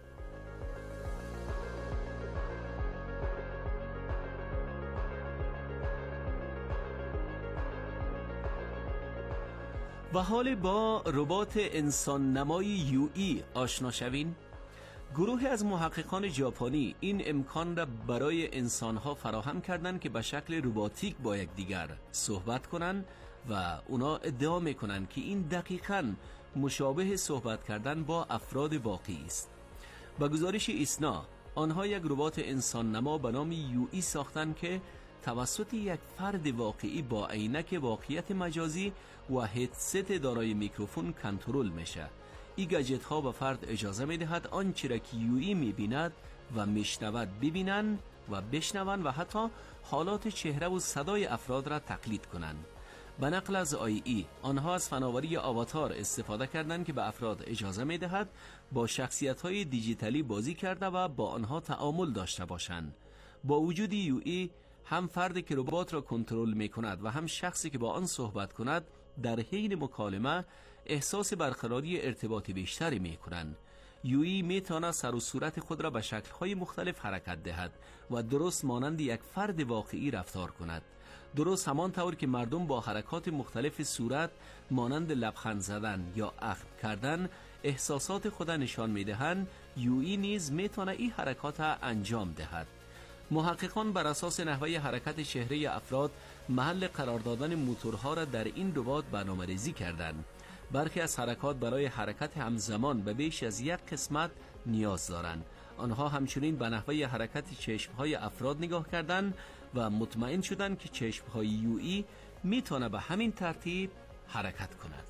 و حال با ربات انسان نمای یوئی آشنا شوین. گروه از محققان ژاپنی این امکان را برای انسانها فراهم کردند که به شکل رباتیک با یکدیگر صحبت کنند و اونا ادعا میکنند که این دقیقاً مشابه صحبت کردن با افراد واقعی است. با گزارش ایسنا، آنها یک ربات انسان نما به نام یوئی ساختند که توسط یک فرد واقعی با عینک واقعیت مجازی و هدست دارای میکروفون کنترل میشه. این گجت ها به فرد اجازه میدهد آنچه را که یوئی میبیند و میشنود ببینند و بشنوند و حتی حالات چهره و صدای افراد را تقلید کنند. به نقل از آی آنها از فناوری آواتار استفاده کردند که به افراد اجازه میدهد با شخصیت های دیجیتالی بازی کرده و با آنها تعامل داشته باشند. با وجود یوئی، هم فردی که ربات را کنترل می کند و هم شخصی که با آن صحبت کند در حین مکالمه احساس برقراری ارتباط بیشتری می کنند. یوئی می تواند سر و صورت خود را به شکل‌های مختلف حرکت دهد و درست مانند یک فرد واقعی رفتار کند. درست همان طور که مردم با حرکات مختلف صورت مانند لبخند زدن یا اخم کردن احساسات خود نشان می دهند، یوئی نیز می تواند این حرکات انجام دهد. محققان بر اساس نحوه حرکت چهره افراد محل قرار دادن موتورها را در این ربات برنامه‌ریزی کردند. برخی از حرکات برای حرکت همزمان به بیش از یک قسمت نیاز دارند. آنها همچنین به نحوه حرکت چشمهای افراد نگاه کردند و مطمئن شدند که چشم‌های یوئی میتونه به همین ترتیب حرکت کند.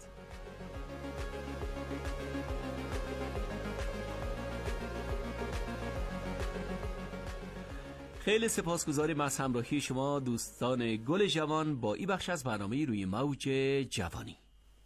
خیلی سپاسگزاریم از همراهی شما دوستان گل جوان با این بخش از برنامه روی موج جوانی.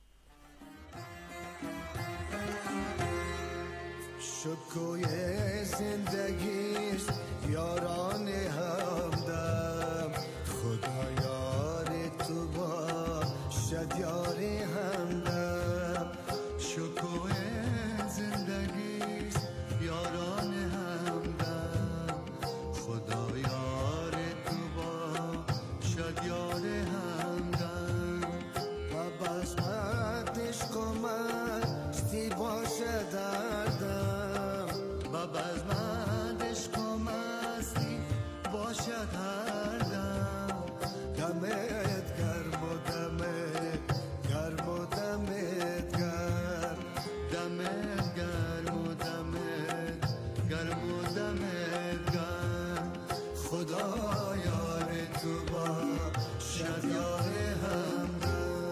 شکوی زندگیست یاران همدم، خدا یار تو باشد یار همدم. شکوی زندگیست یاران همدم، خدا یار تو باشد یار همدم. و بزمت عشق و مستی باشد دردم، و بزمت عشق و مستی باشد دردم. دمت گرم و دمت گرم و دمت گرم، دمت گرم و دمت گرم و دمت گرم. خدا یار تو باشد یار همدم.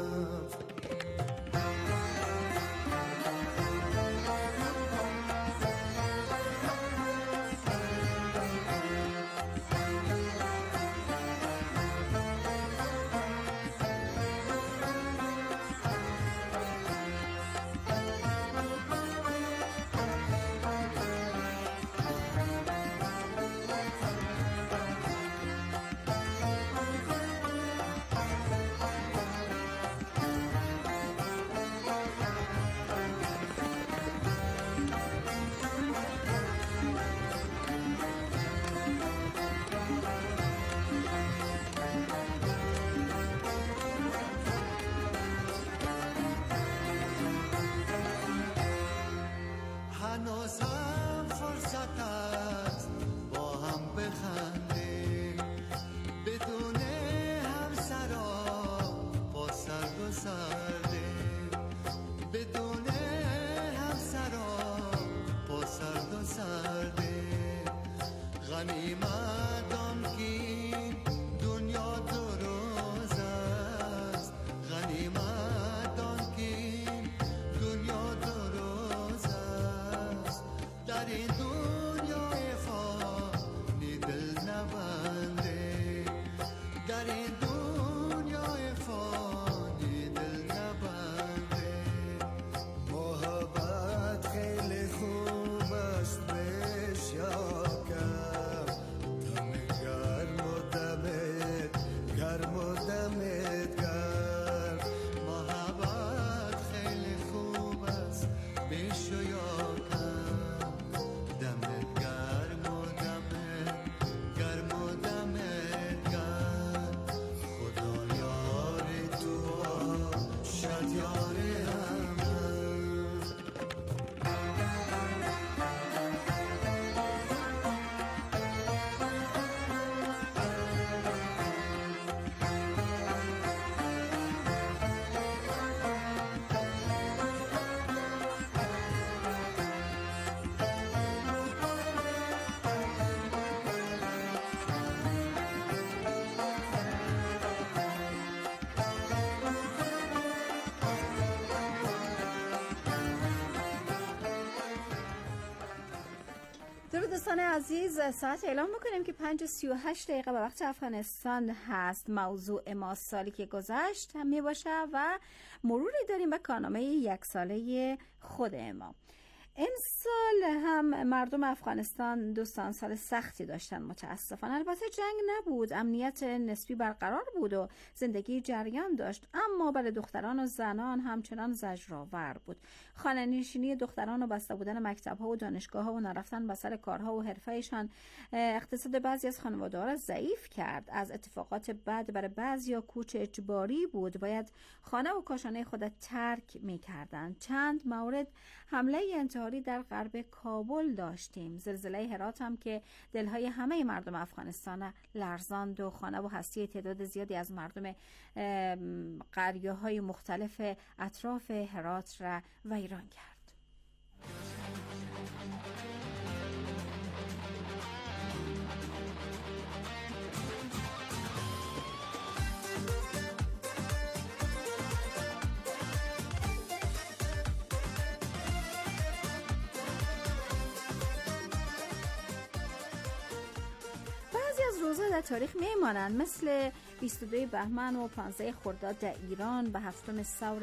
هنوز هم فرصت است با هم بخندیم، بدون هم سرا با سرد و سردیم، بدون هم سرا با سرد و سردیم. غنیمت آن که دنیا دو روز است، غنیمت آن که دنیا دو روز است. در این دنیای فانی دل نبنده، در این دنیای فانی دل نبنده. محبت خیلی خوب است بشاکم، دم گرم و دمت گرم و دمت گرم. محبت خیلی خوب است بشاکم، دمت گرم و دمت گرم و دمت گرم. خدا یار تو باشد یار همدم. درود دوستان عزیز، ساعت اعلام میکنیم که 5:38 به وقت افغانستان هست. موضوع ما سالی که گذشت هم میباشه و مروری داریم به کارنامه یک ساله خود ما. این سال هم مردم افغانستان دوستان سال سختی داشتن متاسفانه. البته جنگ نبود، امنیت نسبی برقرار بود و زندگی جریان داشت، اما برای دختران و زنان همچنان زجرآور بود. خانه نشینی دختران و بسته بودن مکتب‌ها و دانشگاه‌ها و نرفتن به سر کارها و حرفه‌شان اقتصاد بعضی از خانواده‌ها را ضعیف کرد. از اتفاقات بد برای بعضیا کوچ اجباری بود، باید خانه و کاشانه خود ترک می‌کردند. چند مورد حمله انتحاری در غرب کابل داشتیم. زلزله هرات هم که دلهای همه مردم افغانستان لرزاند و خانه و هستی تعداد زیادی از مردم قریه‌های مختلف اطراف هرات را ویران کرد. در تاریخ میمانند، مثل 22 بهمن و 15 خرداد در ایران و 7 ثور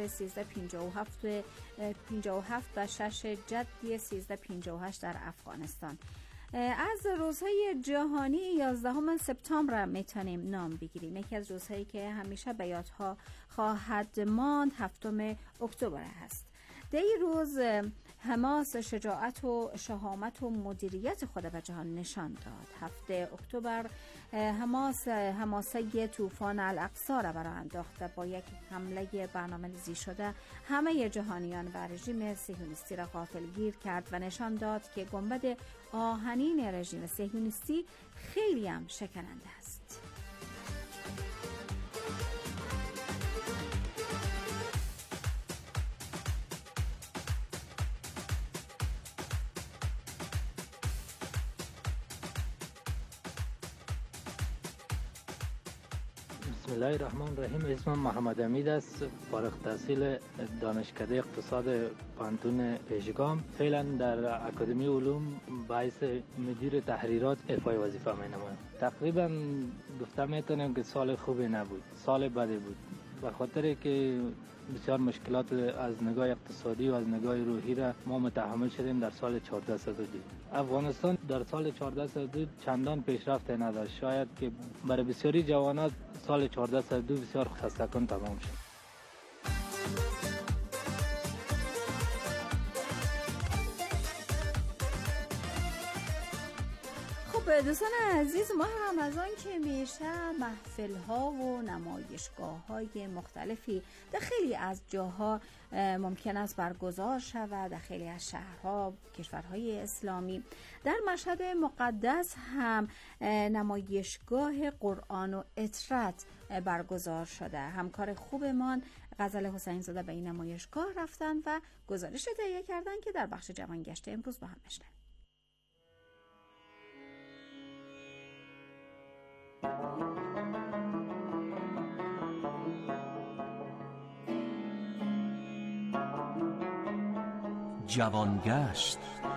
1357 و 6 جدی 1358 در افغانستان. از روزهای جهانی 11 سپتامبر میتونیم نام بگیریم. یکی از روزهایی که همیشه به یادها خواهد ماند 7 اکتبر است. در این روز حماس شجاعت و شهامت و مدیریت خود به جهان نشان داد. 7 اکتبر حماس حماسه طوفان الاقصی را برآورد انداخت، با یک حمله برنامه‌ریزی شده همه جهانیان و رژیم صهیونیستی را غافلگیر کرد و نشان داد که گنبد آهنین رژیم صهیونیستی خیلی هم شکننده است. بسم الله الرحمن الرحیم. اسمم محمد امید است، فارغ التحصیل دانشکده اقتصاد پانتون پیشگام. فعلا در اکادمی علوم باعث مدیر تحریرات افای وظیفه می‌نمایم. تقریبا گفته میتونم که سال خوبی نبود، سال بدی بود، به خاطر که بسیار مشکلات از نگاه اقتصادی و از نگاه روحی را ما متحمل شدیم. در سال 1402 افغانستان در سال 1402 چندان پیشرفت نداشت، شاید که برای بسیاری جوانان سال 1402 بسیار خسته‌کن تمام شد. دوستان عزیز، ماه رمضان که میشه محفل ها و نمایشگاه های مختلفی در خیلی از جاها ممکن است برگزار شود. در خیلی از شهرها، کشورهای اسلامی، در مشهد مقدس هم نمایشگاه قرآن و اطرت برگزار شده. همکار خوبمان غزل حسین زاده به این نمایشگاه رفتن و گزارش تهیه کردن که در بخش جوانگشت امروز با هم بشنویم. جوانگشت.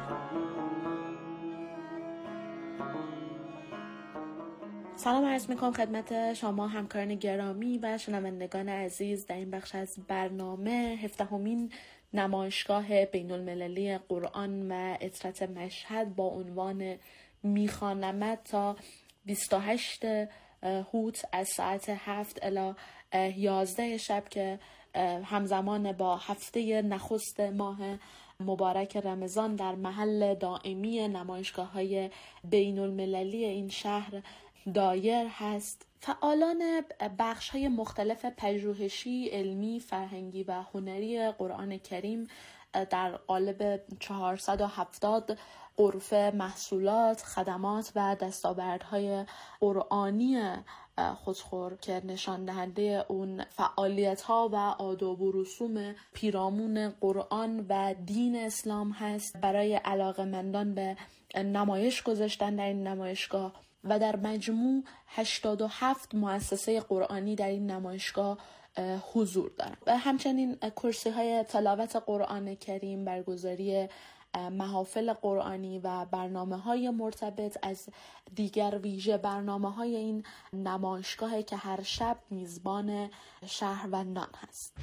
سلام عرض میکنم خدمت شما همکاران گرامی و شنوندگان عزیز در این بخش از برنامه 17مین نمایشگاه بین المللی قرآن و اطرت مشهد با عنوان میخوانمت تا 28 هوت از ساعت 7 الی 11 شب که همزمان با هفته نخست ماه مبارک رمضان در محل دائمی نمایشگاه‌های بین المللی این شهر دایر هست. فعالان بخش‌های مختلف پژوهشی، علمی، فرهنگی و هنری قرآن کریم در قالب 470 غرفه محصولات، خدمات و دستاوردهای قرآنی خودخور که نشان دهنده اون فعالیت‌ها و آداب و رسوم پیرامون قرآن و دین اسلام هست، برای علاقه‌مندان به نمایش گذاشتن در این نمایشگاه و در مجموع 87 مؤسسه قرآنی در این نمایشگاه حضور دارند. و همچنین کورس‌های تلاوت قرآن کریم، برگزاری محافل قرآنی و برنامه‌های مرتبط از دیگر ویژه برنامه‌های این نمایشگاه که هر شب میزبان شهروندان هست.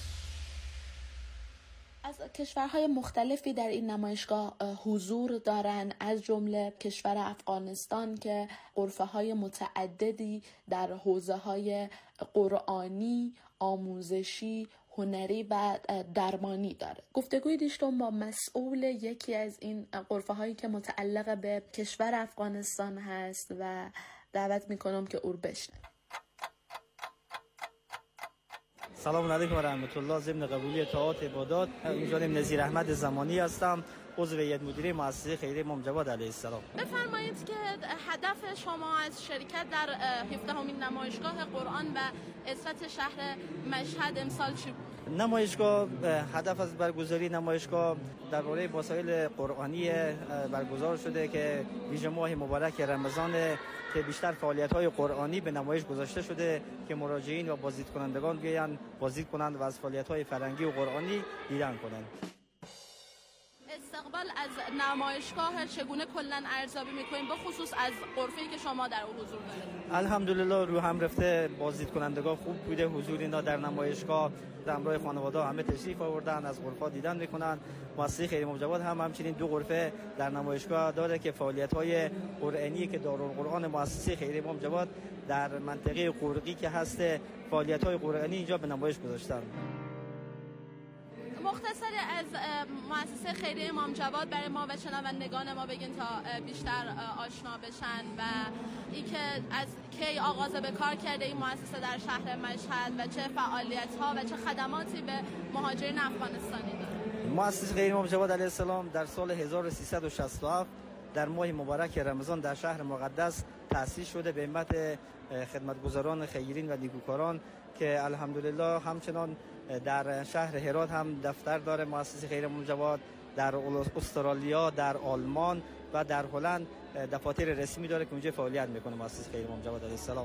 از کشورهای مختلفی در این نمایشگاه حضور دارند، از جمله کشور افغانستان که غرفه‌های متعددی در حوزه‌های قرآنی، آموزشی، هنری و درمانی داره. گفتگوی داشتم با مسئول یکی از این غرفه‌هایی که متعلق به کشور افغانستان هست و دعوت میکنم که او رو بشنویم. سلام علیکم و رحمت الله. ضمن قبولی اطاعات عبادات، جانب نظیر احمد زمانی هستم، عضو هیئت مدیره مؤسسه خیریه امام جواد علیه السلام. بفرمایید که هدف شما از شرکت در 17مین نمایشگاه قرآن و اطرت شهر مشهد امسال چی بود؟ نمایشگاه هدف از برگزاری نمایشگاه درباره مسائل قرآنی برگزار شده که ویژه ماه مبارک رمضان که بیشتر فعالیت‌های قرآنی به نمایش گذاشته شده که مراجعین و بازدیدکنندگان بیان بازدید کنند و از فعالیت‌های فرهنگی و قرآنی دیدن کنند. استقبال سوال از نمایشگاه چگونه کلا ارزیابی می‌کنین به خصوص از غرفه‌ای که شما در اون حضور دارید؟ الحمدلله رو هم رفته، بازدید کنندگان خوب بوده، حضور اینا در نمایشگاه در همراه خانواده همه تشریف آوردن، از غرفه دیدن میکنن. مؤسسه خیر امام جواد هم همچنین 2 غرفه در نمایشگاه داره که فعالیت‌های قرآنی که دارالقرآن مؤسسه خیر امام جواد در منطقه قرقی که هست فعالیت‌های قرآنی اینجا به نمایش گذاشتن. مختصر از مؤسسه خیریه امام جواد برای ما و شنوندگان ما بگین تا بیشتر آشنا بشن و اینکه از کی آغاز به کار کرده این مؤسسه در شهر مشهد و چه فعالیت‌ها و چه خدماتی به مهاجرین افغانستانی داره. مؤسسه خیریه امام جواد علیه السلام در سال 1367 در ماه مبارک رمضان در شهر مقدس تأسیس شده به همت خدمتگزاران خیرین و نیکوکاران که الحمدلله همچنان در شهر هرات هم دفتر داره مؤسسه خیر امام جواد، در استرالیا، در آلمان و در هلند دفاتر رسمی داره که اونجا فعالیت میکنه مؤسسه خیر امام جواد علیه السلام.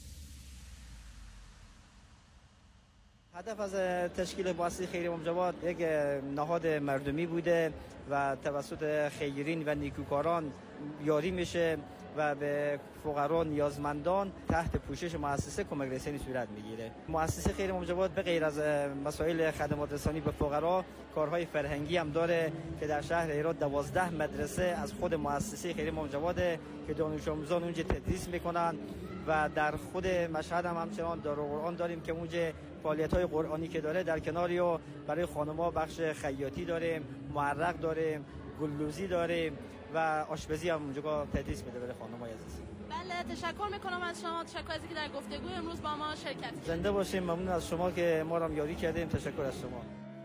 هدف از تشکیل مؤسسه خیر امام جواد یک نهاد مردمی بوده و توسط خیرین و نیکوکاران یاری میشه و به فقرا نیازمندان تحت پوشش مؤسسه کمک رسانی صورت میگیره. مؤسسه خیر امام جواد به غیر از مسائل خدمات رسانی به فقرا کارهای فرهنگی هم داره که در شهر هرات 12 مدرسه از خود مؤسسه خیر امام جواد که دانش آموزان اونجا تدریس میکنن و در خود مشهد هم همچنان دارالقرآن داریم که اونجا فعالیت‌های قرآنی که داره در کناری و برای خانم‌ها بخش خیاطی داریم، معرق داریم، گلدوزی داریم و آشپزی هم اونجا تدریس میده برای خانم‌های عزیز. بله، تشکر میکنم از شما، تشکر از اینکه در گفتگوی امروز با ما شرکت کردید. زنده باشیم، ممنون از شما که ما رو یاری کردیم. تشکر از شما.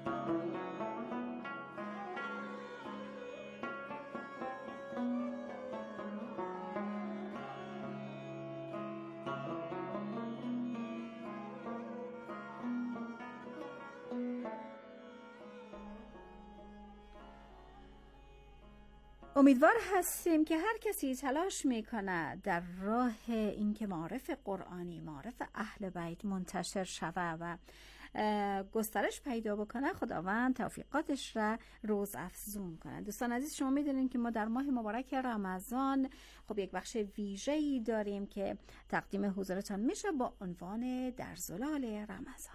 امیدوار هستیم که هر کسی تلاش میکنه در راه اینکه معارف قرآنی، معارف اهل بیت منتشر شوه و گسترش پیدا بکنه، خداوند توفیقاتش را روز افزون کنه. دوستان عزیز، شما میدونین که ما در ماه مبارک رمضان خب یک بخش ویژه‌ای داریم که تقدیم حضورتان میشه با عنوان در ظلال رمضان.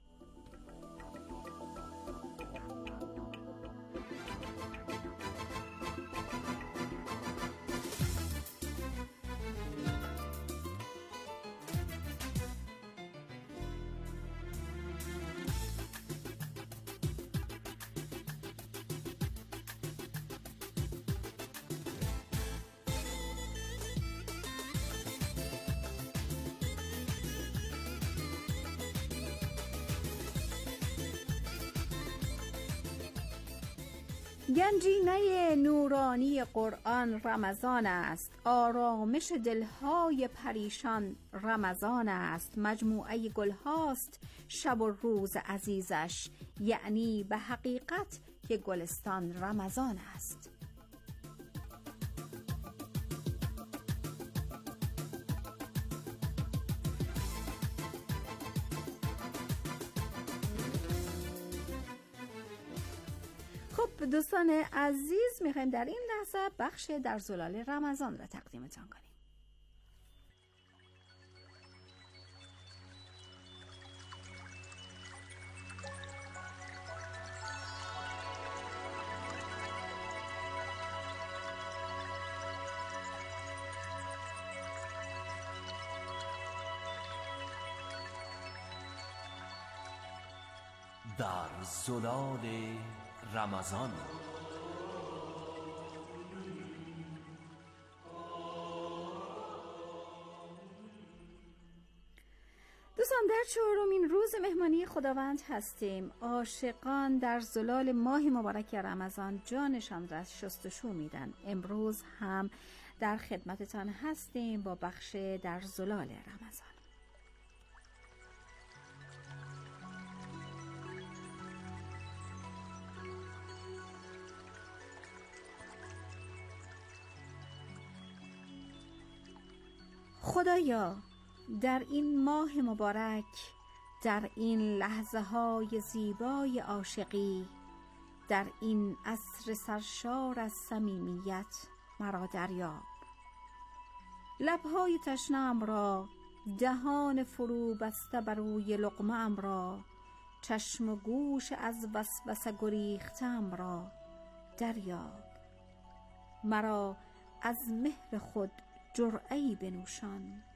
گنجینه نورانی قرآن رمضان است، آرامش دلهای پریشان رمضان است، مجموعه گلهاست شب و روز عزیزش، یعنی به حقیقت که گلستان رمضان است. خب دوستان عزیز، میخوایم در این لحظه بخش در ظلال رمضان را تقدیمتان کنیم. در ظلال رمضان. دوستان، در 4مین روز مهمانی خداوند هستیم. عاشقان در ظلال ماه مبارک رمضان جانشان را شستشو میدن. امروز هم در خدمتتان هستیم با بخش در ظلال رمضان. خدایا، در این ماه مبارک، در این لحظه های زیبای عاشقی، در این عصر سرشار از صمیمیت مرا دریاب. لبهای تشنه‌ام را، دهان فرو بسته بر روی لقمه‌ام را، چشم و گوش از وسوسه گریخته‌ام را دریاب. مرا از مهر خود جرعه‌ای بنوشان،